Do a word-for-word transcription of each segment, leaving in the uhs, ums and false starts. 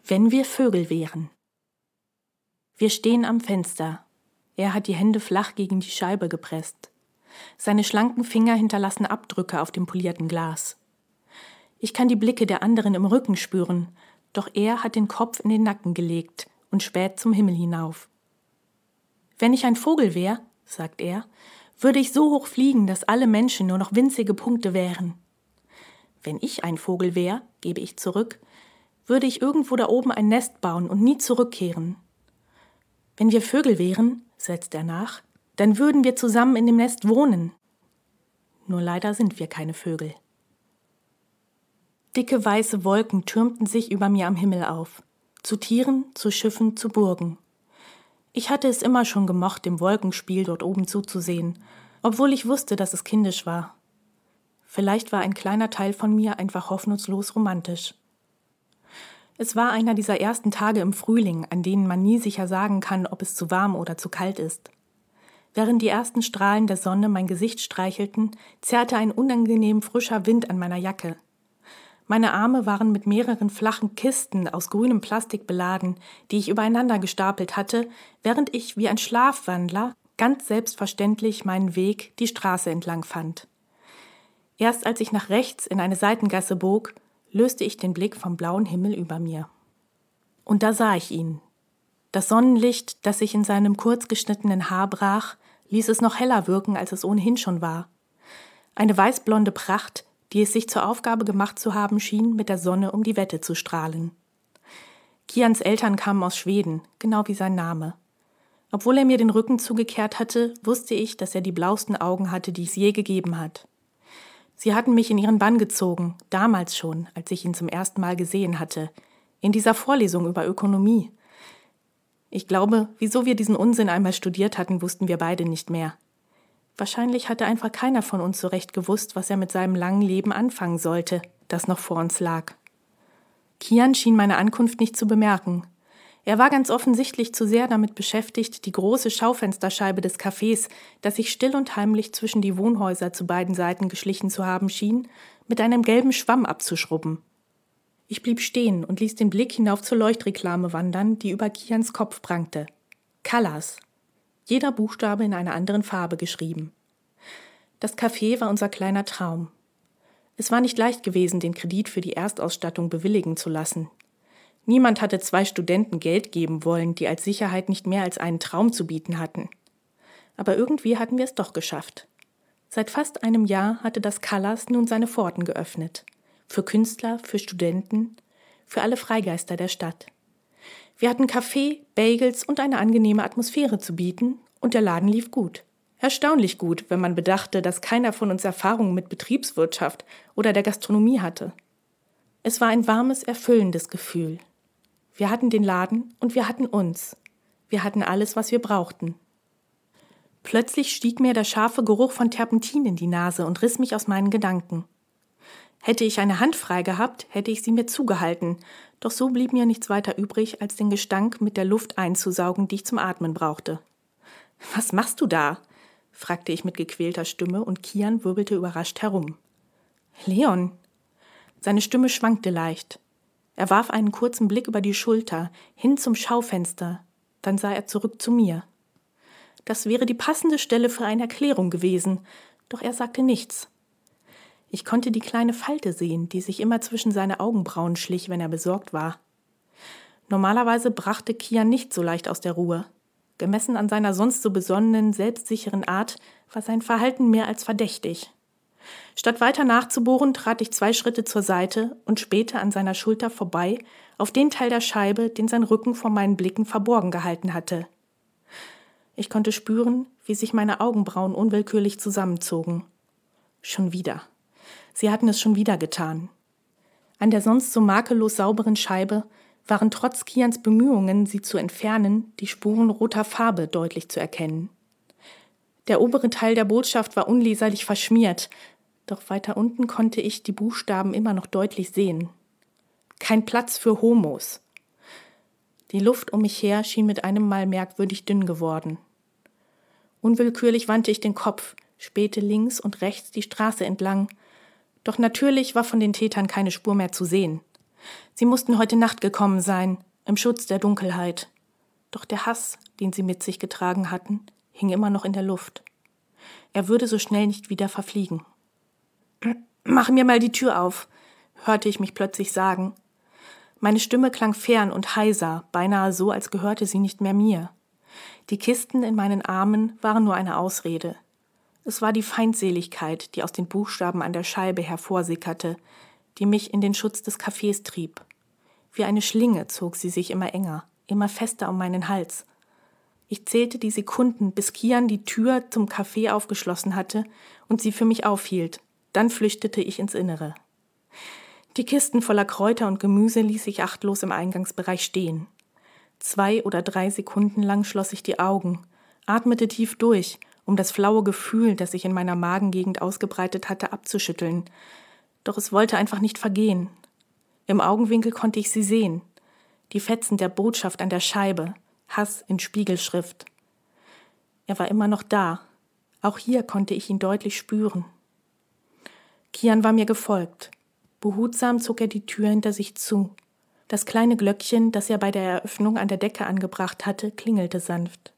Wenn wir Vögel wären. Wir stehen am Fenster. Er hat die Hände flach gegen die Scheibe gepresst. Seine schlanken Finger hinterlassen Abdrücke auf dem polierten Glas. Ich kann die Blicke der anderen im Rücken spüren, doch er hat den Kopf in den Nacken gelegt und späht zum Himmel hinauf. Wenn ich ein Vogel wäre, sagt er, würde ich so hoch fliegen, dass alle Menschen nur noch winzige Punkte wären. Wenn ich ein Vogel wäre, gebe ich zurück, würde ich irgendwo da oben ein Nest bauen und nie zurückkehren. Wenn wir Vögel wären, setzt er nach, dann würden wir zusammen in dem Nest wohnen. Nur leider sind wir keine Vögel. Dicke weiße Wolken türmten sich über mir am Himmel auf. Zu Tieren, zu Schiffen, zu Burgen. Ich hatte es immer schon gemocht, dem Wolkenspiel dort oben zuzusehen, obwohl ich wusste, dass es kindisch war. Vielleicht war ein kleiner Teil von mir einfach hoffnungslos romantisch. Es war einer dieser ersten Tage im Frühling, an denen man nie sicher sagen kann, ob es zu warm oder zu kalt ist. Während die ersten Strahlen der Sonne mein Gesicht streichelten, zerrte ein unangenehm frischer Wind an meiner Jacke. Meine Arme waren mit mehreren flachen Kisten aus grünem Plastik beladen, die ich übereinander gestapelt hatte, während ich wie ein Schlafwandler ganz selbstverständlich meinen Weg die Straße entlang fand. Erst als ich nach rechts in eine Seitengasse bog, löste ich den Blick vom blauen Himmel über mir. Und da sah ich ihn. Das Sonnenlicht, das sich in seinem kurz geschnittenen Haar brach, ließ es noch heller wirken, als es ohnehin schon war. Eine weißblonde Pracht, die es sich zur Aufgabe gemacht zu haben schien, mit der Sonne um die Wette zu strahlen. Kians Eltern kamen aus Schweden, genau wie sein Name. Obwohl er mir den Rücken zugekehrt hatte, wusste ich, dass er die blauesten Augen hatte, die es je gegeben hat. Sie hatten mich in ihren Bann gezogen, damals schon, als ich ihn zum ersten Mal gesehen hatte, in dieser Vorlesung über Ökonomie. Ich glaube, wieso wir diesen Unsinn einmal studiert hatten, wussten wir beide nicht mehr. Wahrscheinlich hatte einfach keiner von uns so recht gewusst, was er mit seinem langen Leben anfangen sollte, das noch vor uns lag. Kian schien meine Ankunft nicht zu bemerken. Er war ganz offensichtlich zu sehr damit beschäftigt, die große Schaufensterscheibe des Cafés, das sich still und heimlich zwischen die Wohnhäuser zu beiden Seiten geschlichen zu haben schien, mit einem gelben Schwamm abzuschrubben. Ich blieb stehen und ließ den Blick hinauf zur Leuchtreklame wandern, die über Kians Kopf prangte. Colors. Jeder Buchstabe in einer anderen Farbe geschrieben. Das Café war unser kleiner Traum. Es war nicht leicht gewesen, den Kredit für die Erstausstattung bewilligen zu lassen. Niemand hatte zwei Studenten Geld geben wollen, die als Sicherheit nicht mehr als einen Traum zu bieten hatten. Aber irgendwie hatten wir es doch geschafft. Seit fast einem Jahr hatte das Colors nun seine Pforten geöffnet. Für Künstler, für Studenten, für alle Freigeister der Stadt. Wir hatten Kaffee, Bagels und eine angenehme Atmosphäre zu bieten und der Laden lief gut. Erstaunlich gut, wenn man bedachte, dass keiner von uns Erfahrung mit Betriebswirtschaft oder der Gastronomie hatte. Es war ein warmes, erfüllendes Gefühl. Wir hatten den Laden und wir hatten uns. Wir hatten alles, was wir brauchten. Plötzlich stieg mir der scharfe Geruch von Terpentin in die Nase und riss mich aus meinen Gedanken. Hätte ich eine Hand frei gehabt, hätte ich sie mir zugehalten, doch so blieb mir nichts weiter übrig, als den Gestank mit der Luft einzusaugen, die ich zum Atmen brauchte. »Was machst du da?« fragte ich mit gequälter Stimme und Kian wirbelte überrascht herum. »Leon!« Seine Stimme schwankte leicht. Er warf einen kurzen Blick über die Schulter, hin zum Schaufenster, dann sah er zurück zu mir. Das wäre die passende Stelle für eine Erklärung gewesen, doch er sagte nichts. Ich konnte die kleine Falte sehen, die sich immer zwischen seine Augenbrauen schlich, wenn er besorgt war. Normalerweise brachte Kian nicht so leicht aus der Ruhe. Gemessen an seiner sonst so besonnenen, selbstsicheren Art war sein Verhalten mehr als verdächtig. Statt weiter nachzubohren, trat ich zwei Schritte zur Seite und spähte an seiner Schulter vorbei auf den Teil der Scheibe, den sein Rücken vor meinen Blicken verborgen gehalten hatte. Ich konnte spüren, wie sich meine Augenbrauen unwillkürlich zusammenzogen. Schon wieder. Sie hatten es schon wieder getan. An der sonst so makellos sauberen Scheibe waren trotz Kians Bemühungen, sie zu entfernen, die Spuren roter Farbe deutlich zu erkennen. Der obere Teil der Botschaft war unleserlich verschmiert, doch weiter unten konnte ich die Buchstaben immer noch deutlich sehen. Kein Platz für Homos. Die Luft um mich her schien mit einem Mal merkwürdig dünn geworden. Unwillkürlich wandte ich den Kopf, spähte links und rechts die Straße entlang, doch natürlich war von den Tätern keine Spur mehr zu sehen. Sie mussten heute Nacht gekommen sein, im Schutz der Dunkelheit. Doch der Hass, den sie mit sich getragen hatten, hing immer noch in der Luft. Er würde so schnell nicht wieder verfliegen. »Mach mir mal die Tür auf«, hörte ich mich plötzlich sagen. Meine Stimme klang fern und heiser, beinahe so, als gehörte sie nicht mehr mir. Die Kisten in meinen Armen waren nur eine Ausrede. Es war die Feindseligkeit, die aus den Buchstaben an der Scheibe hervorsickerte, die mich in den Schutz des Cafés trieb. Wie eine Schlinge zog sie sich immer enger, immer fester um meinen Hals. Ich zählte die Sekunden, bis Kian die Tür zum Café aufgeschlossen hatte und sie für mich aufhielt. Dann flüchtete ich ins Innere. Die Kisten voller Kräuter und Gemüse ließ ich achtlos im Eingangsbereich stehen. Zwei oder drei Sekunden lang schloss ich die Augen, atmete tief durch, um das flaue Gefühl, das sich in meiner Magengegend ausgebreitet hatte, abzuschütteln. Doch es wollte einfach nicht vergehen. Im Augenwinkel konnte ich sie sehen. Die Fetzen der Botschaft an der Scheibe, Hass in Spiegelschrift. Er war immer noch da. Auch hier konnte ich ihn deutlich spüren. Kian war mir gefolgt. Behutsam zog er die Tür hinter sich zu. Das kleine Glöckchen, das er bei der Eröffnung an der Decke angebracht hatte, klingelte sanft.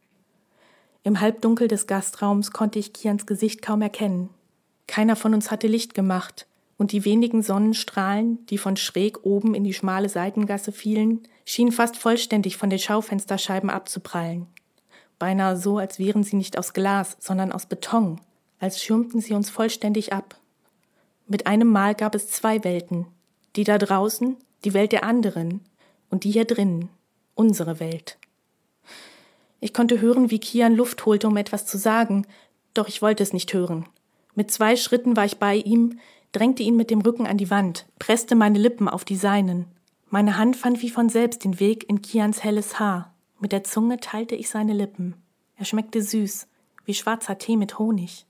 Im Halbdunkel des Gastraums konnte ich Kians Gesicht kaum erkennen. Keiner von uns hatte Licht gemacht, und die wenigen Sonnenstrahlen, die von schräg oben in die schmale Seitengasse fielen, schienen fast vollständig von den Schaufensterscheiben abzuprallen. Beinahe so, als wären sie nicht aus Glas, sondern aus Beton, als schirmten sie uns vollständig ab. Mit einem Mal gab es zwei Welten, die da draußen, die Welt der anderen, und die hier drinnen, unsere Welt. Ich konnte hören, wie Kian Luft holte, um etwas zu sagen, doch ich wollte es nicht hören. Mit zwei Schritten war ich bei ihm, drängte ihn mit dem Rücken an die Wand, presste meine Lippen auf die seinen. Meine Hand fand wie von selbst den Weg in Kians helles Haar. Mit der Zunge teilte ich seine Lippen. Er schmeckte süß, wie schwarzer Tee mit Honig.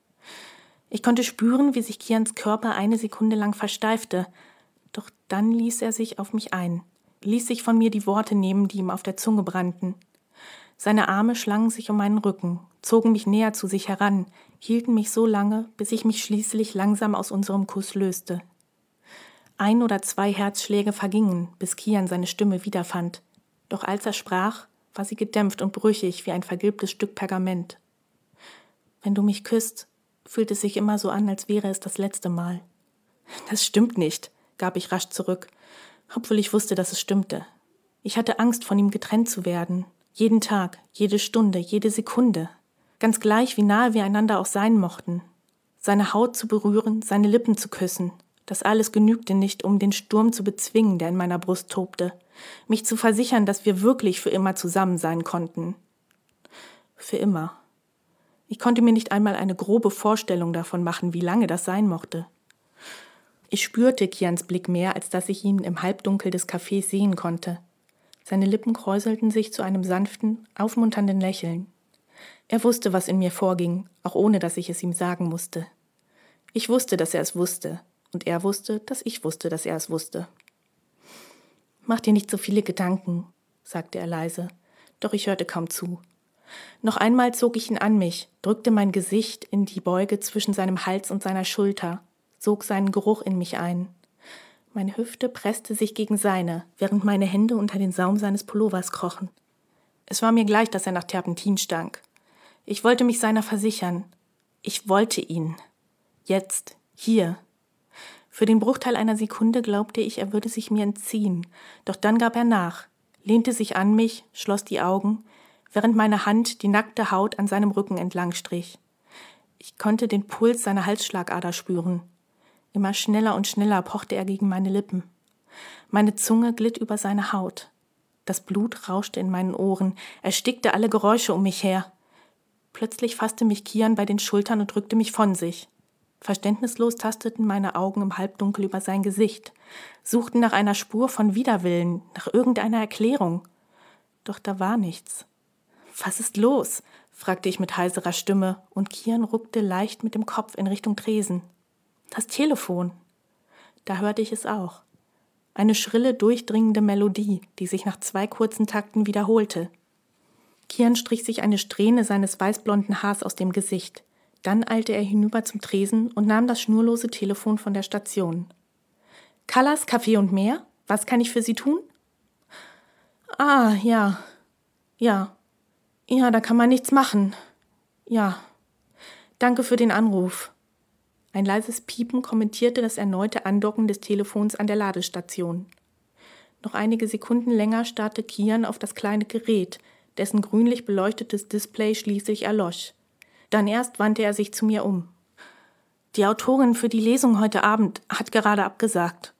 Ich konnte spüren, wie sich Kians Körper eine Sekunde lang versteifte, doch dann ließ er sich auf mich ein, ließ sich von mir die Worte nehmen, die ihm auf der Zunge brannten. Seine Arme schlangen sich um meinen Rücken, zogen mich näher zu sich heran, hielten mich so lange, bis ich mich schließlich langsam aus unserem Kuss löste. Ein oder zwei Herzschläge vergingen, bis Kian seine Stimme wiederfand, doch als er sprach, war sie gedämpft und brüchig wie ein vergilbtes Stück Pergament. »Wenn du mich küsst, fühlt es sich immer so an, als wäre es das letzte Mal.« »Das stimmt nicht«, gab ich rasch zurück, obwohl ich wusste, dass es stimmte. Ich hatte Angst, von ihm getrennt zu werden. Jeden Tag, jede Stunde, jede Sekunde. Ganz gleich, wie nahe wir einander auch sein mochten. Seine Haut zu berühren, seine Lippen zu küssen. Das alles genügte nicht, um den Sturm zu bezwingen, der in meiner Brust tobte. Mich zu versichern, dass wir wirklich für immer zusammen sein konnten. Für immer. Ich konnte mir nicht einmal eine grobe Vorstellung davon machen, wie lange das sein mochte. Ich spürte Kians Blick mehr, als dass ich ihn im Halbdunkel des Cafés sehen konnte. Seine Lippen kräuselten sich zu einem sanften, aufmunternden Lächeln. Er wusste, was in mir vorging, auch ohne, dass ich es ihm sagen musste. Ich wusste, dass er es wusste, und er wusste, dass ich wusste, dass er es wusste. »Mach dir nicht so viele Gedanken«, sagte er leise, doch ich hörte kaum zu. Noch einmal zog ich ihn an mich, drückte mein Gesicht in die Beuge zwischen seinem Hals und seiner Schulter, sog seinen Geruch in mich ein. Meine Hüfte presste sich gegen seine, während meine Hände unter den Saum seines Pullovers krochen. Es war mir gleich, dass er nach Terpentin stank. Ich wollte mich seiner versichern. Ich wollte ihn. Jetzt, hier. Für den Bruchteil einer Sekunde glaubte ich, er würde sich mir entziehen, doch dann gab er nach, lehnte sich an mich, schloss die Augen, während meine Hand die nackte Haut an seinem Rücken entlang strich. Ich konnte den Puls seiner Halsschlagader spüren. Immer schneller und schneller pochte er gegen meine Lippen. Meine Zunge glitt über seine Haut. Das Blut rauschte in meinen Ohren, erstickte alle Geräusche um mich her. Plötzlich fasste mich Kian bei den Schultern und drückte mich von sich. Verständnislos tasteten meine Augen im Halbdunkel über sein Gesicht, suchten nach einer Spur von Widerwillen, nach irgendeiner Erklärung. Doch da war nichts. »Was ist los?« fragte ich mit heiserer Stimme, und Kian ruckte leicht mit dem Kopf in Richtung Tresen. »Das Telefon!« Da hörte ich es auch. Eine schrille, durchdringende Melodie, die sich nach zwei kurzen Takten wiederholte. Kian strich sich eine Strähne seines weißblonden Haars aus dem Gesicht. Dann eilte er hinüber zum Tresen und nahm das schnurlose Telefon von der Station. »Callas, Kaffee und mehr?« Was kann ich für Sie tun? Ah, ja. Ja. Ja, da kann man nichts machen. Ja. Danke für den Anruf. Ein leises Piepen kommentierte das erneute Andocken des Telefons an der Ladestation. Noch einige Sekunden länger starrte Kian auf das kleine Gerät, dessen grünlich beleuchtetes Display schließlich erlosch. Dann erst wandte er sich zu mir um. Die Autorin für die Lesung heute Abend hat gerade abgesagt.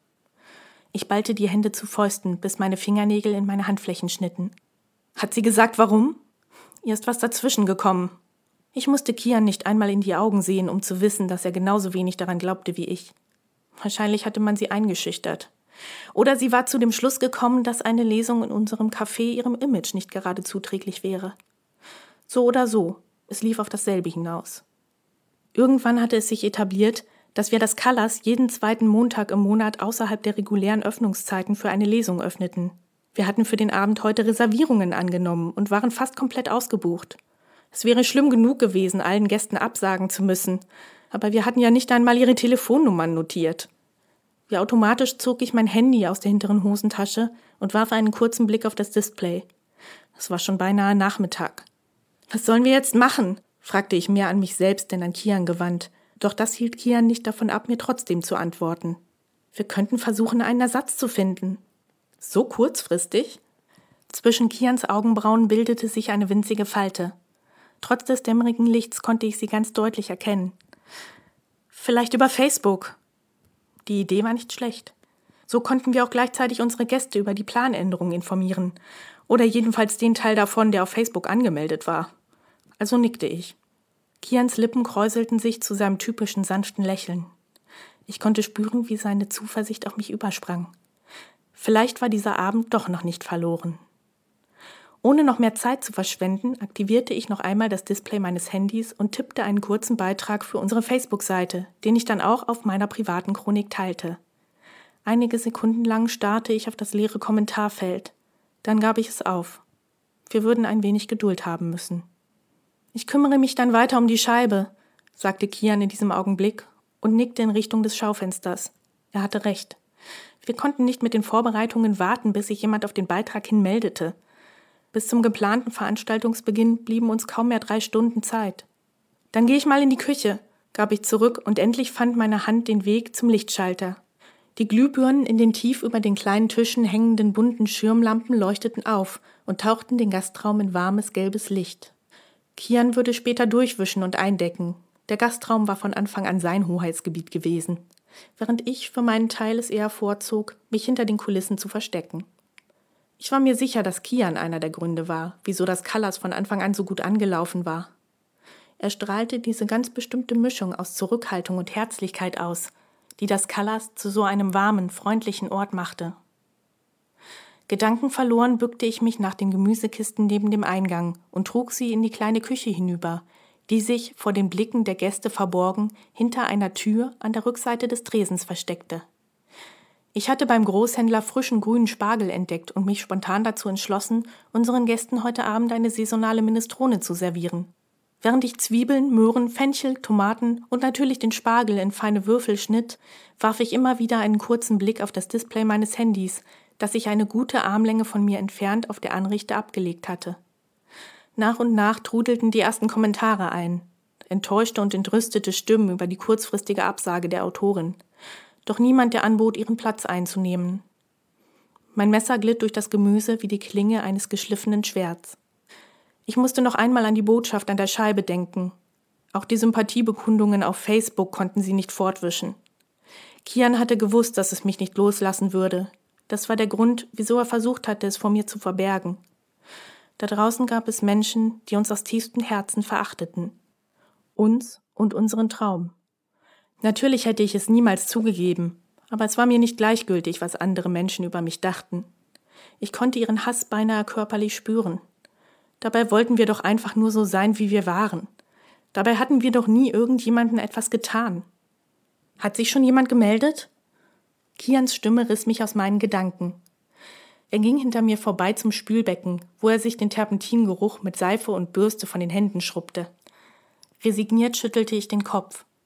Ich ballte die Hände zu Fäusten, bis meine Fingernägel in meine Handflächen schnitten. Hat sie gesagt, warum? Ihr ist was dazwischen gekommen. Ich musste Kian nicht einmal in die Augen sehen, um zu wissen, dass er genauso wenig daran glaubte wie ich. Wahrscheinlich hatte man sie eingeschüchtert. Oder sie war zu dem Schluss gekommen, dass eine Lesung in unserem Café ihrem Image nicht gerade zuträglich wäre. So oder so, es lief auf dasselbe hinaus. Irgendwann hatte es sich etabliert, dass wir das Callas jeden zweiten Montag im Monat außerhalb der regulären Öffnungszeiten für eine Lesung öffneten. Wir hatten für den Abend heute Reservierungen angenommen und waren fast komplett ausgebucht. Es wäre schlimm genug gewesen, allen Gästen absagen zu müssen, aber wir hatten ja nicht einmal ihre Telefonnummern notiert. Wie automatisch zog ich mein Handy aus der hinteren Hosentasche und warf einen kurzen Blick auf das Display. Es war schon beinahe Nachmittag. »Was sollen wir jetzt machen?« fragte ich mehr an mich selbst denn an Kian gewandt. Doch das hielt Kian nicht davon ab, mir trotzdem zu antworten. »Wir könnten versuchen, einen Ersatz zu finden.« »So kurzfristig?« Zwischen Kians Augenbrauen bildete sich eine winzige Falte. Trotz des dämmerigen Lichts konnte ich sie ganz deutlich erkennen. »Vielleicht über Facebook.« Die Idee war nicht schlecht. So konnten wir auch gleichzeitig unsere Gäste über die Planänderung informieren. Oder jedenfalls den Teil davon, der auf Facebook angemeldet war. Also nickte ich. Kians Lippen kräuselten sich zu seinem typischen sanften Lächeln. Ich konnte spüren, wie seine Zuversicht auf mich übersprang. Vielleicht war dieser Abend doch noch nicht verloren. Ohne noch mehr Zeit zu verschwenden, aktivierte ich noch einmal das Display meines Handys und tippte einen kurzen Beitrag für unsere Facebook-Seite, den ich dann auch auf meiner privaten Chronik teilte. Einige Sekunden lang starrte ich auf das leere Kommentarfeld. Dann gab ich es auf. Wir würden ein wenig Geduld haben müssen. »Ich kümmere mich dann weiter um die Scheibe«, sagte Kian in diesem Augenblick und nickte in Richtung des Schaufensters. Er hatte recht. Wir konnten nicht mit den Vorbereitungen warten, bis sich jemand auf den Beitrag hin meldete. Bis zum geplanten Veranstaltungsbeginn blieben uns kaum mehr drei Stunden Zeit. »Dann gehe ich mal in die Küche«, gab ich zurück und endlich fand meine Hand den Weg zum Lichtschalter. Die Glühbirnen in den tief über den kleinen Tischen hängenden bunten Schirmlampen leuchteten auf und tauchten den Gastraum in warmes, gelbes Licht. Kian würde später durchwischen und eindecken. Der Gastraum war von Anfang an sein Hoheitsgebiet gewesen, während ich für meinen Teil es eher vorzog, mich hinter den Kulissen zu verstecken. Ich war mir sicher, dass Kian einer der Gründe war, wieso das Callas von Anfang an so gut angelaufen war. Er strahlte diese ganz bestimmte Mischung aus Zurückhaltung und Herzlichkeit aus, die das Callas zu so einem warmen, freundlichen Ort machte. Gedankenverloren bückte ich mich nach den Gemüsekisten neben dem Eingang und trug sie in die kleine Küche hinüber, die sich, vor den Blicken der Gäste verborgen, hinter einer Tür an der Rückseite des Tresens versteckte. Ich hatte beim Großhändler frischen grünen Spargel entdeckt und mich spontan dazu entschlossen, unseren Gästen heute Abend eine saisonale Minestrone zu servieren. Während ich Zwiebeln, Möhren, Fenchel, Tomaten und natürlich den Spargel in feine Würfel schnitt, warf ich immer wieder einen kurzen Blick auf das Display meines Handys, das ich eine gute Armlänge von mir entfernt auf der Anrichte abgelegt hatte. Nach und nach trudelten die ersten Kommentare ein, enttäuschte und entrüstete Stimmen über die kurzfristige Absage der Autorin. Doch niemand, der anbot, ihren Platz einzunehmen. Mein Messer glitt durch das Gemüse wie die Klinge eines geschliffenen Schwerts. Ich musste noch einmal an die Botschaft an der Scheibe denken. Auch die Sympathiebekundungen auf Facebook konnten sie nicht fortwischen. Kian hatte gewusst, dass es mich nicht loslassen würde. Das war der Grund, wieso er versucht hatte, es vor mir zu verbergen. Da draußen gab es Menschen, die uns aus tiefstem Herzen verachteten. Uns und unseren Traum. Natürlich hätte ich es niemals zugegeben, aber es war mir nicht gleichgültig, was andere Menschen über mich dachten. Ich konnte ihren Hass beinahe körperlich spüren. Dabei wollten wir doch einfach nur so sein, wie wir waren. Dabei hatten wir doch nie irgendjemandem etwas getan. Hat sich schon jemand gemeldet? Kians Stimme riss mich aus meinen Gedanken. Er ging hinter mir vorbei zum Spülbecken, wo er sich den Terpentingeruch mit Seife und Bürste von den Händen schrubbte. Resigniert schüttelte ich den Kopf.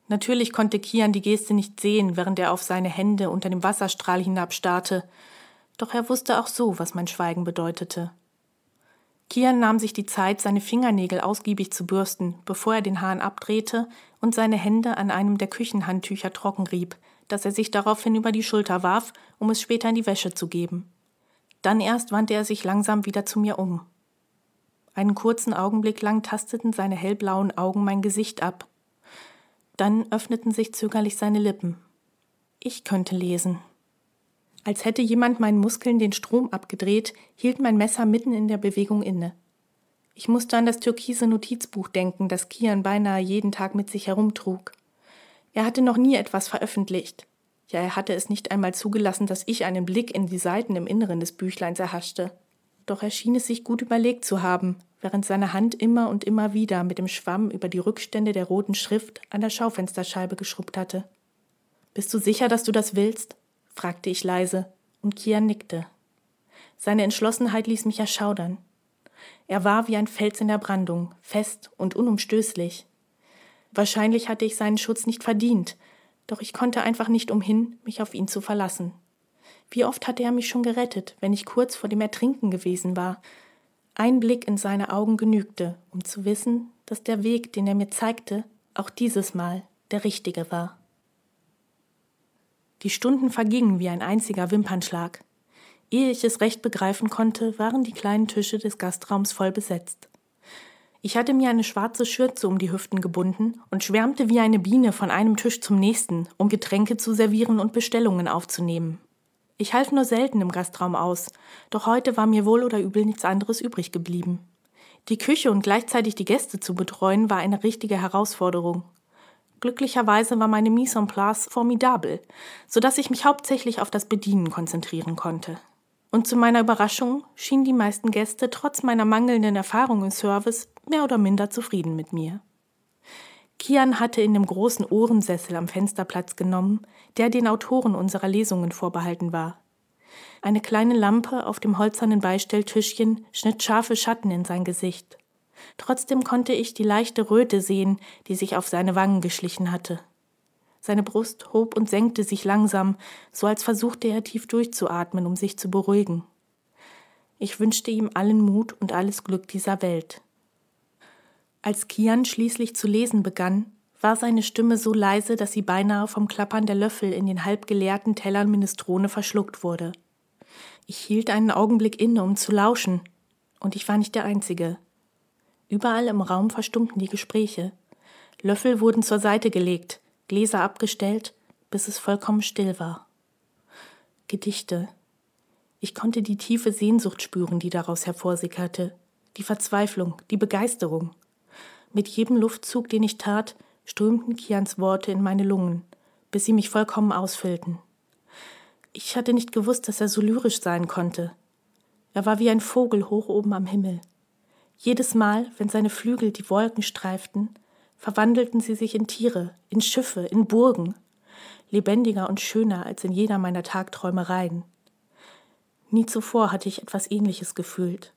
Natürlich konnte Kian die Geste nicht sehen, während er auf seine Hände unter dem Wasserstrahl hinabstarrte. Doch er wusste auch so, was mein Schweigen bedeutete. Kian nahm sich die Zeit, seine Fingernägel ausgiebig zu bürsten, bevor er den Hahn abdrehte und seine Hände an einem der Küchenhandtücher trocken rieb, das er sich daraufhin über die Schulter warf, um es später in die Wäsche zu geben. Dann erst wandte er sich langsam wieder zu mir um. Einen kurzen Augenblick lang tasteten seine hellblauen Augen mein Gesicht ab. Dann öffneten sich zögerlich seine Lippen. Ich könnte lesen. Als hätte jemand meinen Muskeln den Strom abgedreht, hielt mein Messer mitten in der Bewegung inne. Ich musste an das türkise Notizbuch denken, das Kian beinahe jeden Tag mit sich herumtrug. Er hatte noch nie etwas veröffentlicht. Ja, er hatte es nicht einmal zugelassen, dass ich einen Blick in die Seiten im Inneren des Büchleins erhaschte. Doch er schien es sich gut überlegt zu haben, während seine Hand immer und immer wieder mit dem Schwamm über die Rückstände der roten Schrift an der Schaufensterscheibe geschrubbt hatte. »Bist du sicher, dass du das willst?« fragte ich leise, und Kian nickte. Seine Entschlossenheit ließ mich erschaudern. Er war wie ein Fels in der Brandung, fest und unumstößlich. Wahrscheinlich hatte ich seinen Schutz nicht verdient, doch ich konnte einfach nicht umhin, mich auf ihn zu verlassen. Wie oft hatte er mich schon gerettet, wenn ich kurz vor dem Ertrinken gewesen war. Ein Blick in seine Augen genügte, um zu wissen, dass der Weg, den er mir zeigte, auch dieses Mal der richtige war. Die Stunden vergingen wie ein einziger Wimpernschlag. Ehe ich es recht begreifen konnte, waren die kleinen Tische des Gastraums voll besetzt. Ich hatte mir eine schwarze Schürze um die Hüften gebunden und schwärmte wie eine Biene von einem Tisch zum nächsten, um Getränke zu servieren und Bestellungen aufzunehmen. Ich half nur selten im Gastraum aus, doch heute war mir wohl oder übel nichts anderes übrig geblieben. Die Küche und gleichzeitig die Gäste zu betreuen, war eine richtige Herausforderung. Glücklicherweise war meine Mise en place formidabel, sodass ich mich hauptsächlich auf das Bedienen konzentrieren konnte. Und zu meiner Überraschung schienen die meisten Gäste trotz meiner mangelnden Erfahrung im Service mehr oder minder zufrieden mit mir. Kian hatte in dem großen Ohrensessel am Fenster Platz genommen, der den Autoren unserer Lesungen vorbehalten war. Eine kleine Lampe auf dem hölzernen Beistelltischchen schnitt scharfe Schatten in sein Gesicht. Trotzdem konnte ich die leichte Röte sehen, die sich auf seine Wangen geschlichen hatte. Seine Brust hob und senkte sich langsam, so als versuchte er tief durchzuatmen, um sich zu beruhigen. Ich wünschte ihm allen Mut und alles Glück dieser Welt. Als Kian schließlich zu lesen begann, war seine Stimme so leise, dass sie beinahe vom Klappern der Löffel in den halb geleerten Tellern Minestrone verschluckt wurde. Ich hielt einen Augenblick inne, um zu lauschen, und ich war nicht der Einzige. Überall im Raum verstummten die Gespräche. Löffel wurden zur Seite gelegt, Gläser abgestellt, bis es vollkommen still war. Gedichte. Ich konnte die tiefe Sehnsucht spüren, die daraus hervorsickerte, die Verzweiflung, die Begeisterung. Mit jedem Luftzug, den ich tat, strömten Kians Worte in meine Lungen, bis sie mich vollkommen ausfüllten. Ich hatte nicht gewusst, dass er so lyrisch sein konnte. Er war wie ein Vogel hoch oben am Himmel. Jedes Mal, wenn seine Flügel die Wolken streiften, verwandelten sie sich in Tiere, in Schiffe, in Burgen, lebendiger und schöner als in jeder meiner Tagträumereien. Nie zuvor hatte ich etwas Ähnliches gefühlt.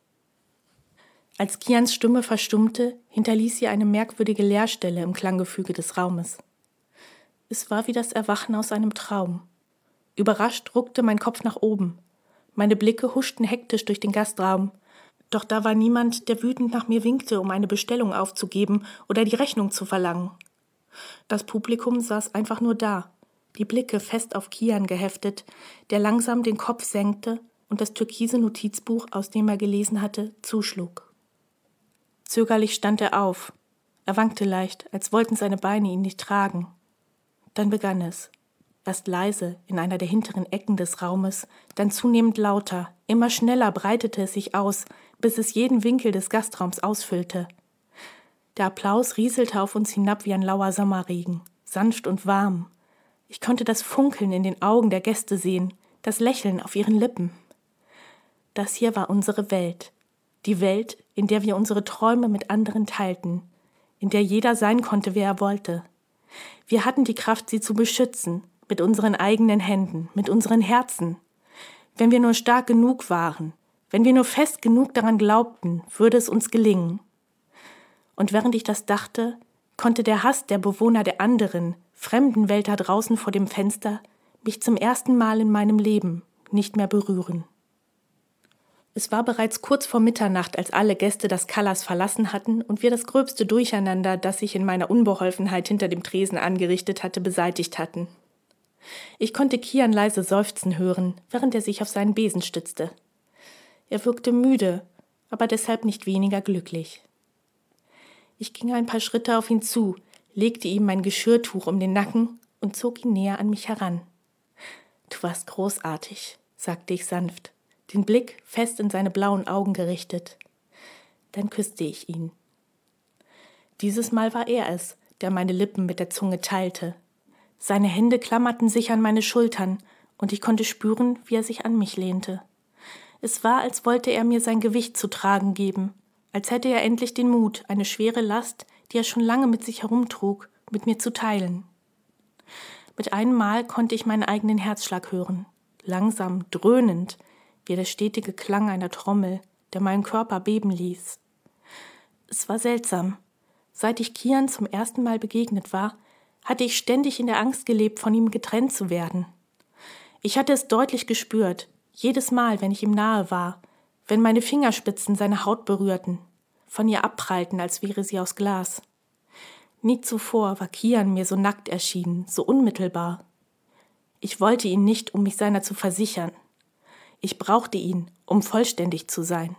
Als Kians Stimme verstummte, hinterließ sie eine merkwürdige Leerstelle im Klanggefüge des Raumes. Es war wie das Erwachen aus einem Traum. Überrascht ruckte mein Kopf nach oben. Meine Blicke huschten hektisch durch den Gastraum. Doch da war niemand, der wütend nach mir winkte, um eine Bestellung aufzugeben oder die Rechnung zu verlangen. Das Publikum saß einfach nur da, die Blicke fest auf Kian geheftet, der langsam den Kopf senkte und das türkise Notizbuch, aus dem er gelesen hatte, zuschlug. Zögerlich stand er auf. Er wankte leicht, als wollten seine Beine ihn nicht tragen. Dann begann es. Erst leise in einer der hinteren Ecken des Raumes, dann zunehmend lauter, immer schneller breitete es sich aus, bis es jeden Winkel des Gastraums ausfüllte. Der Applaus rieselte auf uns hinab wie ein lauer Sommerregen, sanft und warm. Ich konnte das Funkeln in den Augen der Gäste sehen, das Lächeln auf ihren Lippen. Das hier war unsere Welt, die Welt, in der wir unsere Träume mit anderen teilten, in der jeder sein konnte, wer er wollte. Wir hatten die Kraft, sie zu beschützen, mit unseren eigenen Händen, mit unseren Herzen. Wenn wir nur stark genug waren, wenn wir nur fest genug daran glaubten, würde es uns gelingen. Und während ich das dachte, konnte der Hass der Bewohner der anderen, Fremdenwelt da draußen vor dem Fenster, mich zum ersten Mal in meinem Leben nicht mehr berühren. Es war bereits kurz vor Mitternacht, als alle Gäste das Callas verlassen hatten und wir das gröbste Durcheinander, das sich in meiner Unbeholfenheit hinter dem Tresen angerichtet hatte, beseitigt hatten. Ich konnte Kian leise seufzen hören, während er sich auf seinen Besen stützte. Er wirkte müde, aber deshalb nicht weniger glücklich. Ich ging ein paar Schritte auf ihn zu, legte ihm mein Geschirrtuch um den Nacken und zog ihn näher an mich heran. »Du warst großartig«, sagte ich sanft, den Blick fest in seine blauen Augen gerichtet. Dann küsste ich ihn. Dieses Mal war er es, der meine Lippen mit der Zunge teilte. Seine Hände klammerten sich an meine Schultern und ich konnte spüren, wie er sich an mich lehnte. Es war, als wollte er mir sein Gewicht zu tragen geben, als hätte er endlich den Mut, eine schwere Last, die er schon lange mit sich herumtrug, mit mir zu teilen. Mit einem Mal konnte ich meinen eigenen Herzschlag hören, langsam, dröhnend, wie der stetige Klang einer Trommel, der meinen Körper beben ließ. Es war seltsam. Seit ich Kian zum ersten Mal begegnet war, hatte ich ständig in der Angst gelebt, von ihm getrennt zu werden. Ich hatte es deutlich gespürt, jedes Mal, wenn ich ihm nahe war, wenn meine Fingerspitzen seine Haut berührten, von ihr abprallten, als wäre sie aus Glas. Nie zuvor war Kian mir so nackt erschienen, so unmittelbar. Ich wollte ihn nicht, um mich seiner zu versichern. Ich brauchte ihn, um vollständig zu sein.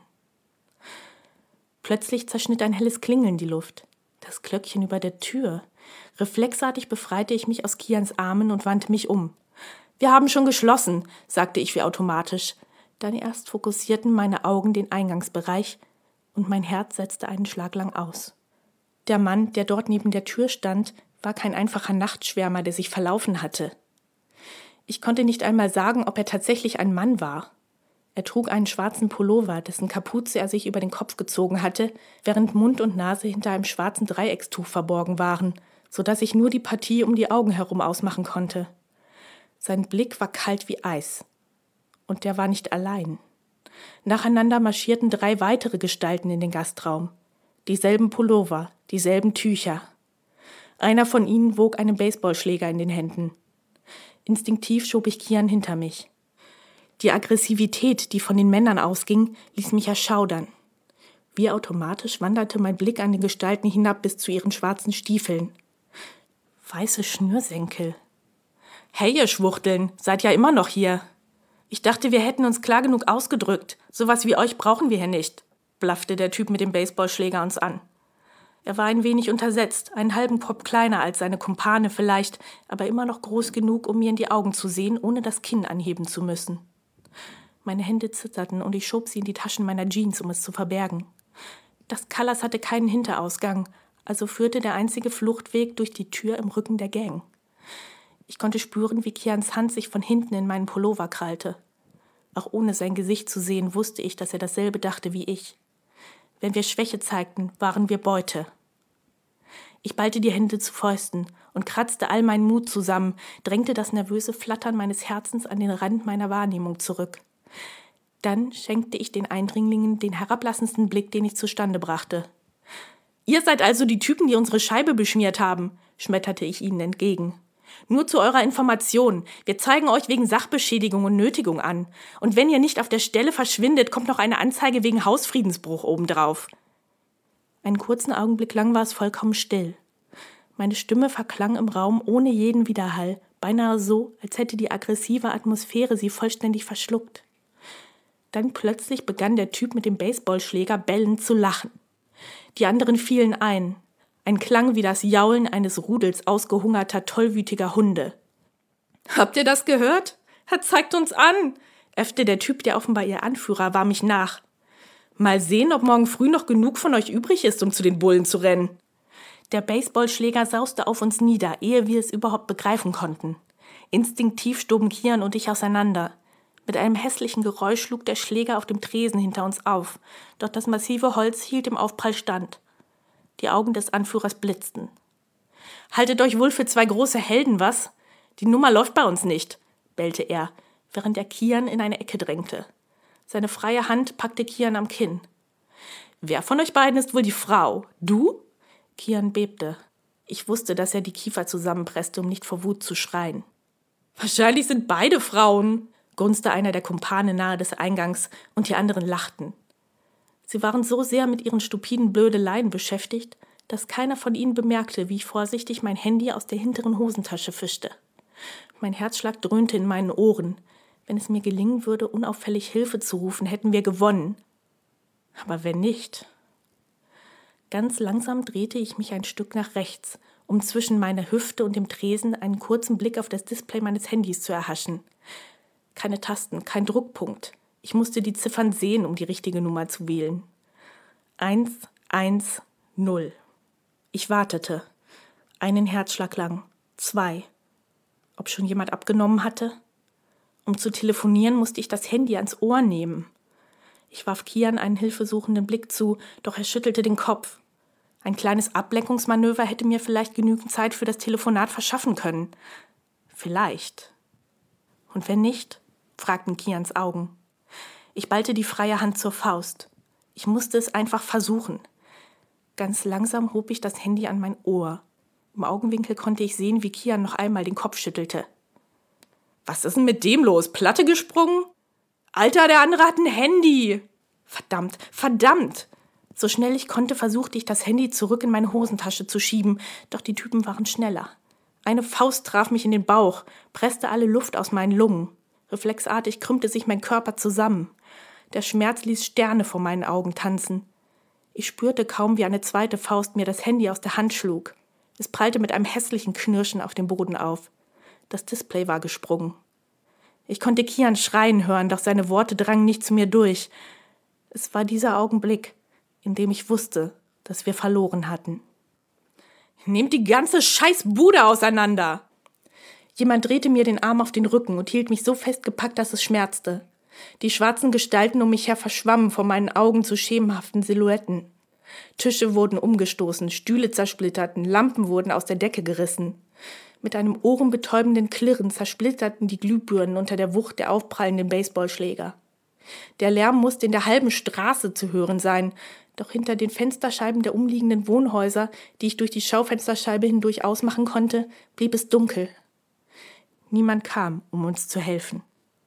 Plötzlich zerschnitt ein helles Klingeln die Luft. Das Glöckchen über der Tür. Reflexartig befreite ich mich aus Kians Armen und wandte mich um. »Wir haben schon geschlossen«, sagte ich wie automatisch. Dann erst fokussierten meine Augen den Eingangsbereich und mein Herz setzte einen Schlag lang aus. Der Mann, der dort neben der Tür stand, war kein einfacher Nachtschwärmer, der sich verlaufen hatte. Ich konnte nicht einmal sagen, ob er tatsächlich ein Mann war. Er trug einen schwarzen Pullover, dessen Kapuze er sich über den Kopf gezogen hatte, während Mund und Nase hinter einem schwarzen Dreieckstuch verborgen waren, so dass ich nur die Partie um die Augen herum ausmachen konnte. Sein Blick war kalt wie Eis. Und der war nicht allein. Nacheinander marschierten drei weitere Gestalten in den Gastraum. Dieselben Pullover, dieselben Tücher. Einer von ihnen wog einen Baseballschläger in den Händen. Instinktiv schob ich Kian hinter mich. Die Aggressivität, die von den Männern ausging, ließ mich erschaudern. Wie automatisch wanderte mein Blick an den Gestalten hinab bis zu ihren schwarzen Stiefeln. Weiße Schnürsenkel. »Hey, ihr Schwuchteln, seid ja immer noch hier. Ich dachte, wir hätten uns klar genug ausgedrückt. Sowas wie euch brauchen wir hier nicht«, blaffte der Typ mit dem Baseballschläger uns an. Er war ein wenig untersetzt, einen halben Kopf kleiner als seine Kumpane vielleicht, aber immer noch groß genug, um mir in die Augen zu sehen, ohne das Kinn anheben zu müssen. Meine Hände zitterten und ich schob sie in die Taschen meiner Jeans, um es zu verbergen. Das Callas hatte keinen Hinterausgang, also führte der einzige Fluchtweg durch die Tür im Rücken der Gang. Ich konnte spüren, wie Kians Hand sich von hinten in meinen Pullover krallte. Auch ohne sein Gesicht zu sehen, wusste ich, dass er dasselbe dachte wie ich. Wenn wir Schwäche zeigten, waren wir Beute. Ich ballte die Hände zu Fäusten und kratzte all meinen Mut zusammen, drängte das nervöse Flattern meines Herzens an den Rand meiner Wahrnehmung zurück. Dann schenkte ich den Eindringlingen den herablassendsten Blick, den ich zustande brachte. »Ihr seid also die Typen, die unsere Scheibe beschmiert haben«, schmetterte ich ihnen entgegen. »Nur zu eurer Information, wir zeigen euch wegen Sachbeschädigung und Nötigung an. Und wenn ihr nicht auf der Stelle verschwindet, kommt noch eine Anzeige wegen Hausfriedensbruch obendrauf.« Einen kurzen Augenblick lang war es vollkommen still. Meine Stimme verklang im Raum ohne jeden Widerhall, beinahe so, als hätte die aggressive Atmosphäre sie vollständig verschluckt. Dann plötzlich begann der Typ mit dem Baseballschläger bellend zu lachen. Die anderen fielen ein. Ein Klang wie das Jaulen eines Rudels ausgehungerter, tollwütiger Hunde. »Habt ihr das gehört? Er zeigt uns an«, äffte der Typ, der offenbar ihr Anführer war, mich nach. »Mal sehen, ob morgen früh noch genug von euch übrig ist, um zu den Bullen zu rennen.« Der Baseballschläger sauste auf uns nieder, ehe wir es überhaupt begreifen konnten. Instinktiv stoben Kian und ich auseinander. Mit einem hässlichen Geräusch schlug der Schläger auf dem Tresen hinter uns auf, doch das massive Holz hielt im Aufprall stand. Die Augen des Anführers blitzten. »Haltet euch wohl für zwei große Helden, was? Die Nummer läuft bei uns nicht«, bellte er, während er Kian in eine Ecke drängte. Seine freie Hand packte Kian am Kinn. »Wer von euch beiden ist wohl die Frau? Du?« Kian bebte. Ich wusste, dass er die Kiefer zusammenpresste, um nicht vor Wut zu schreien. »Wahrscheinlich sind beide Frauen«, grunzte einer der Kumpane nahe des Eingangs, und die anderen lachten. Sie waren so sehr mit ihren stupiden Blödeleien beschäftigt, dass keiner von ihnen bemerkte, wie ich vorsichtig mein Handy aus der hinteren Hosentasche fischte. Mein Herzschlag dröhnte in meinen Ohren. Wenn es mir gelingen würde, unauffällig Hilfe zu rufen, hätten wir gewonnen. Aber wenn nicht? Ganz langsam drehte ich mich ein Stück nach rechts, um zwischen meiner Hüfte und dem Tresen einen kurzen Blick auf das Display meines Handys zu erhaschen. Keine Tasten, kein Druckpunkt. Ich musste die Ziffern sehen, um die richtige Nummer zu wählen. Eins, eins, null. Ich wartete. Einen Herzschlag lang. Zwei. Ob schon jemand abgenommen hatte? Um zu telefonieren, musste ich das Handy ans Ohr nehmen. Ich warf Kian einen hilfesuchenden Blick zu, doch er schüttelte den Kopf. Ein kleines Ablenkungsmanöver hätte mir vielleicht genügend Zeit für das Telefonat verschaffen können. Vielleicht. Und wenn nicht? Fragten Kians Augen. Ich ballte die freie Hand zur Faust. Ich musste es einfach versuchen. Ganz langsam hob ich das Handy an mein Ohr. Im Augenwinkel konnte ich sehen, wie Kian noch einmal den Kopf schüttelte. »Was ist denn mit dem los? Platte gesprungen? Alter, der andere hat ein Handy!« Verdammt, verdammt! So schnell ich konnte, versuchte ich, das Handy zurück in meine Hosentasche zu schieben, doch die Typen waren schneller. Eine Faust traf mich in den Bauch, presste alle Luft aus meinen Lungen. Reflexartig krümmte sich mein Körper zusammen. Der Schmerz ließ Sterne vor meinen Augen tanzen. Ich spürte kaum, wie eine zweite Faust mir das Handy aus der Hand schlug. Es prallte mit einem hässlichen Knirschen auf dem Boden auf. Das Display war gesprungen. Ich konnte Kian schreien hören, doch seine Worte drangen nicht zu mir durch. Es war dieser Augenblick, in dem ich wusste, dass wir verloren hatten. »Nehmt die ganze Scheißbude auseinander!« Jemand drehte mir den Arm auf den Rücken und hielt mich so festgepackt, dass es schmerzte. Die schwarzen Gestalten um mich her verschwammen vor meinen Augen zu schemenhaften Silhouetten. Tische wurden umgestoßen, Stühle zersplitterten, Lampen wurden aus der Decke gerissen. Mit einem ohrenbetäubenden Klirren zersplitterten die Glühbirnen unter der Wucht der aufprallenden Baseballschläger. Der Lärm musste in der halben Straße zu hören sein, doch hinter den Fensterscheiben der umliegenden Wohnhäuser, die ich durch die Schaufensterscheibe hindurch ausmachen konnte, blieb es dunkel. Niemand kam, um uns zu helfen.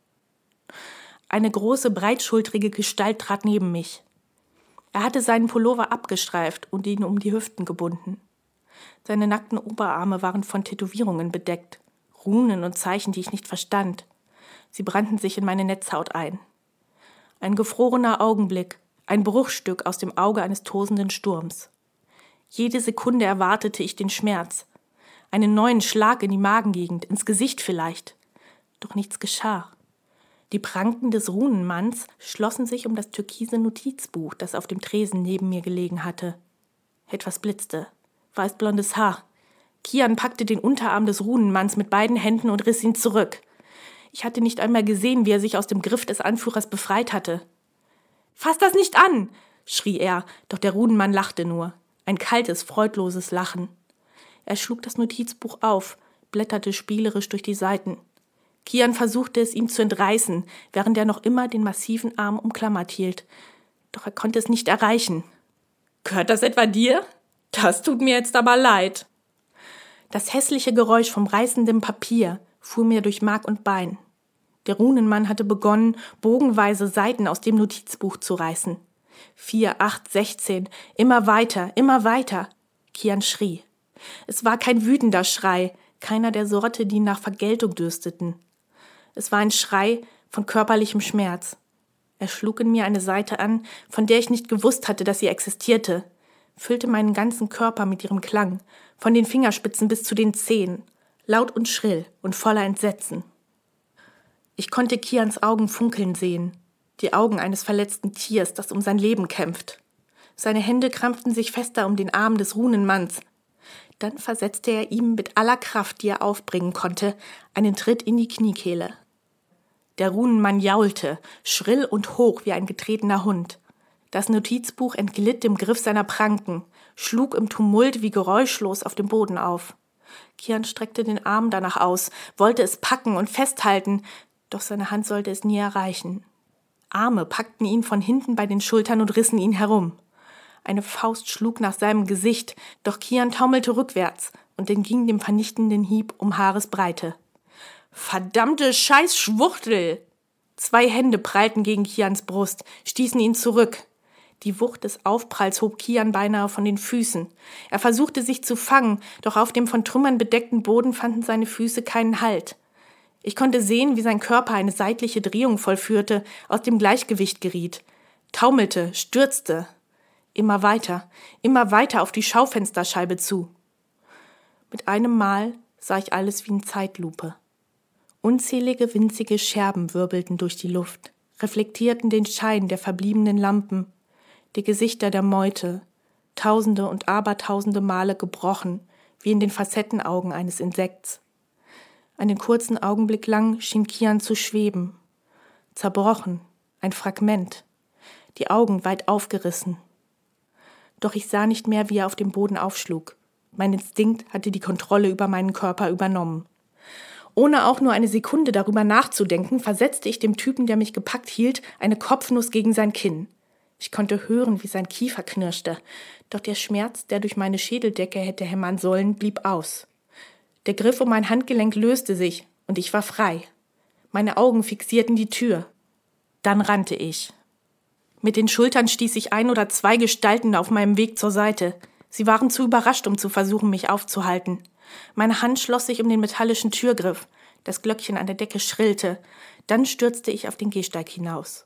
Eine große, breitschultrige Gestalt trat neben mich. Er hatte seinen Pullover abgestreift und ihn um die Hüften gebunden. Seine nackten Oberarme waren von Tätowierungen bedeckt, Runen und Zeichen, die ich nicht verstand. Sie brannten sich in meine Netzhaut ein. Ein gefrorener Augenblick, ein Bruchstück aus dem Auge eines tosenden Sturms. Jede Sekunde erwartete ich den Schmerz, einen neuen Schlag in die Magengegend, ins Gesicht vielleicht. Doch nichts geschah. Die Pranken des Runenmanns schlossen sich um das türkise Notizbuch, das auf dem Tresen neben mir gelegen hatte. Etwas blitzte. Weißblondes Haar. Kian packte den Unterarm des Runenmanns mit beiden Händen und riss ihn zurück. Ich hatte nicht einmal gesehen, wie er sich aus dem Griff des Anführers befreit hatte. »Fass das nicht an!« schrie er, doch der Runenmann lachte nur. Ein kaltes, freudloses Lachen. Er schlug das Notizbuch auf, blätterte spielerisch durch die Seiten. Kian versuchte es, ihm zu entreißen, während er noch immer den massiven Arm umklammert hielt. Doch er konnte es nicht erreichen. »Gehört das etwa dir? Das tut mir jetzt aber leid.« Das hässliche Geräusch vom reißenden Papier fuhr mir durch Mark und Bein. Der Runenmann hatte begonnen, bogenweise Seiten aus dem Notizbuch zu reißen. Vier, acht, sechzehn, immer weiter, immer weiter. Kian schrie. Es war kein wütender Schrei, keiner der Sorte, die nach Vergeltung dürsteten. Es war ein Schrei von körperlichem Schmerz. Er schlug in mir eine Seite an, von der ich nicht gewusst hatte, dass sie existierte, füllte meinen ganzen Körper mit ihrem Klang, von den Fingerspitzen bis zu den Zehen, laut und schrill und voller Entsetzen. Ich konnte Kians Augen funkeln sehen, die Augen eines verletzten Tiers, das um sein Leben kämpft. Seine Hände krampften sich fester um den Arm des Runenmanns. Dann versetzte er ihm mit aller Kraft, die er aufbringen konnte, einen Tritt in die Kniekehle. Der Runenmann jaulte, schrill und hoch wie ein getretener Hund. Das Notizbuch entglitt dem Griff seiner Pranken, schlug im Tumult wie geräuschlos auf dem Boden auf. Kian streckte den Arm danach aus, wollte es packen und festhalten, doch seine Hand sollte es nie erreichen. Arme packten ihn von hinten bei den Schultern und rissen ihn herum. Eine Faust schlug nach seinem Gesicht, doch Kian taumelte rückwärts und entging dem vernichtenden Hieb um Haaresbreite. »Verdammte Scheißschwuchtel!« Zwei Hände prallten gegen Kians Brust, stießen ihn zurück. Die Wucht des Aufpralls hob Kian beinahe von den Füßen. Er versuchte sich zu fangen, doch auf dem von Trümmern bedeckten Boden fanden seine Füße keinen Halt. Ich konnte sehen, wie sein Körper eine seitliche Drehung vollführte, aus dem Gleichgewicht geriet, taumelte, stürzte. Immer weiter, immer weiter auf die Schaufensterscheibe zu. Mit einem Mal sah ich alles wie in Zeitlupe. Unzählige winzige Scherben wirbelten durch die Luft, reflektierten den Schein der verbliebenen Lampen, die Gesichter der Meute, tausende und abertausende Male gebrochen, wie in den Facettenaugen eines Insekts. Einen kurzen Augenblick lang schien Kian zu schweben. Zerbrochen, ein Fragment, die Augen weit aufgerissen. Doch ich sah nicht mehr, wie er auf dem Boden aufschlug. Mein Instinkt hatte die Kontrolle über meinen Körper übernommen. Ohne auch nur eine Sekunde darüber nachzudenken, versetzte ich dem Typen, der mich gepackt hielt, eine Kopfnuss gegen sein Kinn. Ich konnte hören, wie sein Kiefer knirschte, doch der Schmerz, der durch meine Schädeldecke hätte hämmern sollen, blieb aus. Der Griff um mein Handgelenk löste sich und ich war frei. Meine Augen fixierten die Tür. Dann rannte ich. Mit den Schultern stieß ich ein oder zwei Gestalten auf meinem Weg zur Seite. Sie waren zu überrascht, um zu versuchen, mich aufzuhalten. Meine Hand schloss sich um den metallischen Türgriff. Das Glöckchen an der Decke schrillte. Dann stürzte ich auf den Gehsteig hinaus.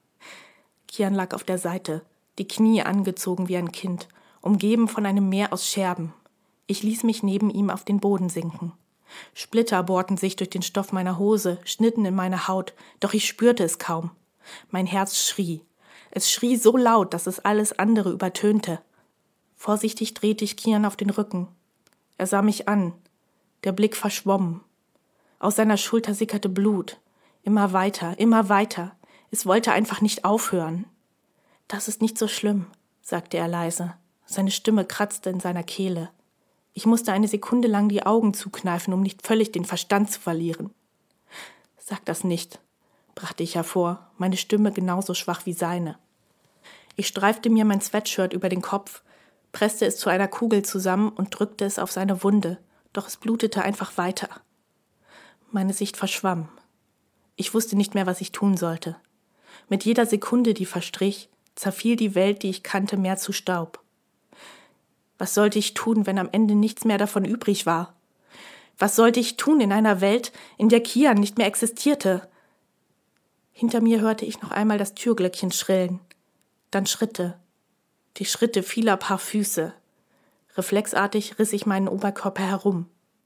Kian lag auf der Seite, die Knie angezogen wie ein Kind, umgeben von einem Meer aus Scherben. Ich ließ mich neben ihm auf den Boden sinken. Splitter bohrten sich durch den Stoff meiner Hose, schnitten in meine Haut, doch ich spürte es kaum. Mein Herz schrie. Es schrie so laut, dass es alles andere übertönte. Vorsichtig drehte ich Kian auf den Rücken. Er sah mich an, der Blick verschwommen. Aus seiner Schulter sickerte Blut. Immer weiter, immer weiter. Es wollte einfach nicht aufhören. »Das ist nicht so schlimm«, sagte er leise. Seine Stimme kratzte in seiner Kehle. Ich musste eine Sekunde lang die Augen zukneifen, um nicht völlig den Verstand zu verlieren. »Sag das nicht«, brachte ich hervor, meine Stimme genauso schwach wie seine. Ich streifte mir mein Sweatshirt über den Kopf, presste es zu einer Kugel zusammen und drückte es auf seine Wunde, doch es blutete einfach weiter. Meine Sicht verschwamm. Ich wusste nicht mehr, was ich tun sollte. Mit jeder Sekunde, die verstrich, zerfiel die Welt, die ich kannte, mehr zu Staub. Was sollte ich tun, wenn am Ende nichts mehr davon übrig war? Was sollte ich tun in einer Welt, in der Kian nicht mehr existierte? Hinter mir hörte ich noch einmal das Türglöckchen schrillen. Dann Schritte. Die Schritte vieler Paar Füße. Reflexartig riss ich meinen Oberkörper herum.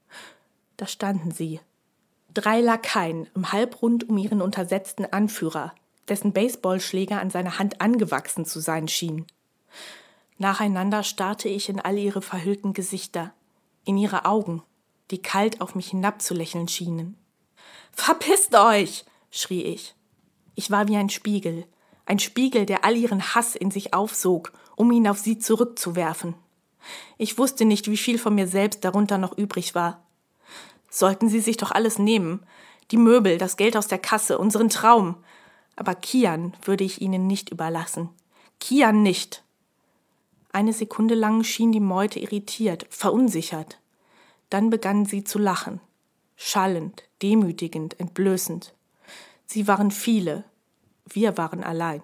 Da standen sie. Drei Lakaien im Halbrund um ihren untersetzten Anführer, dessen Baseballschläger an seiner Hand angewachsen zu sein schien. Nacheinander starrte ich in all ihre verhüllten Gesichter, in ihre Augen, die kalt auf mich hinabzulächeln schienen. »Verpisst euch!« schrie ich. Ich war wie ein Spiegel, ein Spiegel, der all ihren Hass in sich aufsog, um ihn auf sie zurückzuwerfen. Ich wusste nicht, wie viel von mir selbst darunter noch übrig war. Sollten sie sich doch alles nehmen, die Möbel, das Geld aus der Kasse, unseren Traum. Aber Kian würde ich ihnen nicht überlassen. Kian nicht. Eine Sekunde lang schien die Meute irritiert, verunsichert. Dann begannen sie zu lachen. Schallend, demütigend, entblößend. Sie waren viele, wir waren allein.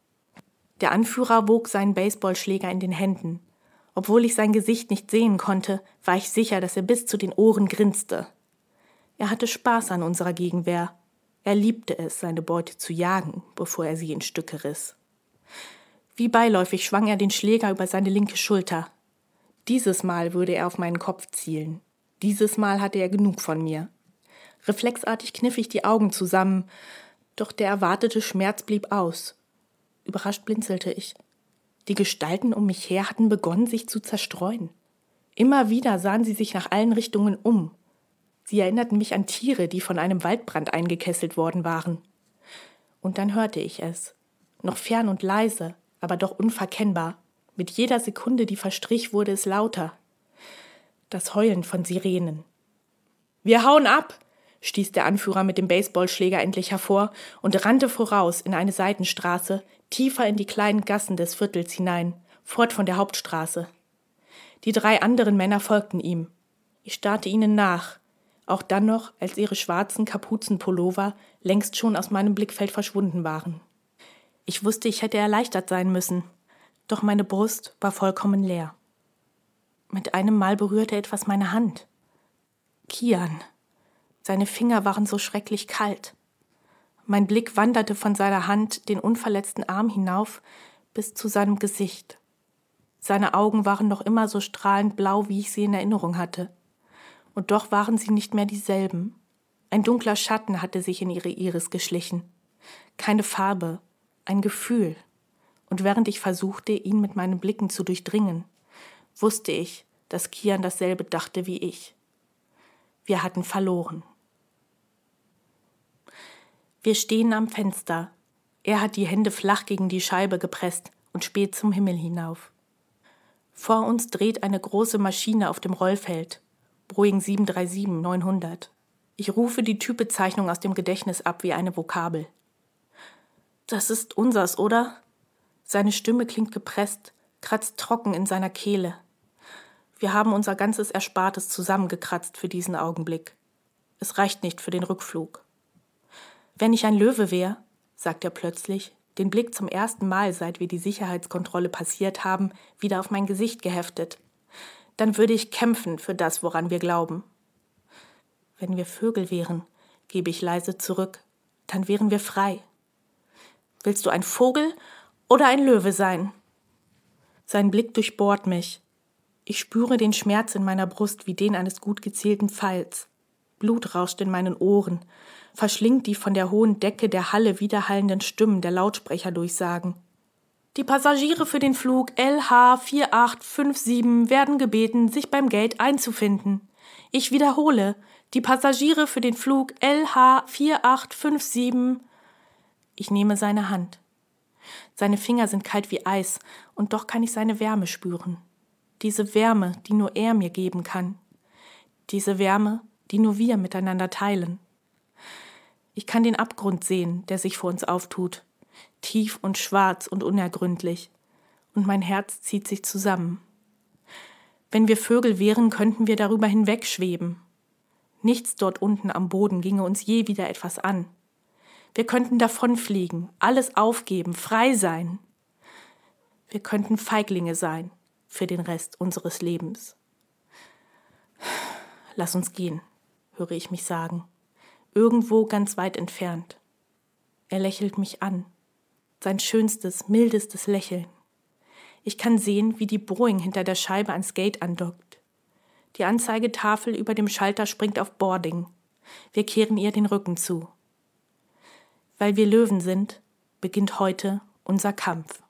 Der Anführer wog seinen Baseballschläger in den Händen. Obwohl ich sein Gesicht nicht sehen konnte, war ich sicher, dass er bis zu den Ohren grinste. Er hatte Spaß an unserer Gegenwehr. Er liebte es, seine Beute zu jagen, bevor er sie in Stücke riss. Wie beiläufig schwang er den Schläger über seine linke Schulter. Dieses Mal würde er auf meinen Kopf zielen. Dieses Mal hatte er genug von mir. Reflexartig kniff ich die Augen zusammen, doch der erwartete Schmerz blieb aus. Überrascht blinzelte ich. Die Gestalten um mich her hatten begonnen, sich zu zerstreuen. Immer wieder sahen sie sich nach allen Richtungen um. Sie erinnerten mich an Tiere, die von einem Waldbrand eingekesselt worden waren. Und dann hörte ich es. Noch fern und leise, aber doch unverkennbar. Mit jeder Sekunde, die verstrich, wurde es lauter. Das Heulen von Sirenen. »Wir hauen ab«, stieß der Anführer mit dem Baseballschläger endlich hervor und rannte voraus in eine Seitenstraße, tiefer in die kleinen Gassen des Viertels hinein, fort von der Hauptstraße. Die drei anderen Männer folgten ihm. Ich starrte ihnen nach, auch dann noch, als ihre schwarzen Kapuzenpullover längst schon aus meinem Blickfeld verschwunden waren. Ich wusste, ich hätte erleichtert sein müssen, doch meine Brust war vollkommen leer. Mit einem Mal berührte etwas meine Hand. Kian. Seine Finger waren so schrecklich kalt. Mein Blick wanderte von seiner Hand den unverletzten Arm hinauf bis zu seinem Gesicht. Seine Augen waren noch immer so strahlend blau, wie ich sie in Erinnerung hatte. Und doch waren sie nicht mehr dieselben. Ein dunkler Schatten hatte sich in ihre Iris geschlichen. Keine Farbe, ein Gefühl. Und während ich versuchte, ihn mit meinen Blicken zu durchdringen, wusste ich, dass Kian dasselbe dachte wie ich. Wir hatten verloren. Wir stehen am Fenster. Er hat die Hände flach gegen die Scheibe gepresst und späht zum Himmel hinauf. Vor uns dreht eine große Maschine auf dem Rollfeld. Boeing sieben drei sieben neunhundert. Ich rufe die Typezeichnung aus dem Gedächtnis ab wie eine Vokabel. Das ist unsers, oder? Seine Stimme klingt gepresst, kratzt trocken in seiner Kehle. Wir haben unser ganzes Erspartes zusammengekratzt für diesen Augenblick. Es reicht nicht für den Rückflug. Wenn ich ein Löwe wäre, sagt er plötzlich, den Blick zum ersten Mal, seit wir die Sicherheitskontrolle passiert haben, wieder auf mein Gesicht geheftet, dann würde ich kämpfen für das, woran wir glauben. Wenn wir Vögel wären, gebe ich leise zurück, dann wären wir frei. Willst du ein Vogel oder ein Löwe sein? Sein Blick durchbohrt mich. Ich spüre den Schmerz in meiner Brust wie den eines gut gezielten Pfeils. Blut rauscht in meinen Ohren, verschlingt die von der hohen Decke der Halle widerhallenden Stimmen der Lautsprecher durchsagen. Die Passagiere für den Flug L H vier acht fünf sieben werden gebeten, sich beim Gate einzufinden. Ich wiederhole, die Passagiere für den Flug L H vier acht fünf sieben. Ich nehme seine Hand. Seine Finger sind kalt wie Eis, und doch kann ich seine Wärme spüren. Diese Wärme, die nur er mir geben kann. Diese Wärme, die nur wir miteinander teilen. Ich kann den Abgrund sehen, der sich vor uns auftut, tief und schwarz und unergründlich, und mein Herz zieht sich zusammen. Wenn wir Vögel wären, könnten wir darüber hinwegschweben. Nichts dort unten am Boden ginge uns je wieder etwas an. Wir könnten davonfliegen, alles aufgeben, frei sein. Wir könnten Feiglinge sein für den Rest unseres Lebens. Lass uns gehen, höre ich mich sagen, irgendwo ganz weit entfernt. Er lächelt mich an, sein schönstes, mildestes Lächeln. Ich kann sehen, wie die Boeing hinter der Scheibe ans Gate andockt. Die Anzeigetafel über dem Schalter springt auf Boarding. Wir kehren ihr den Rücken zu. Weil wir Löwen sind, beginnt heute unser Kampf.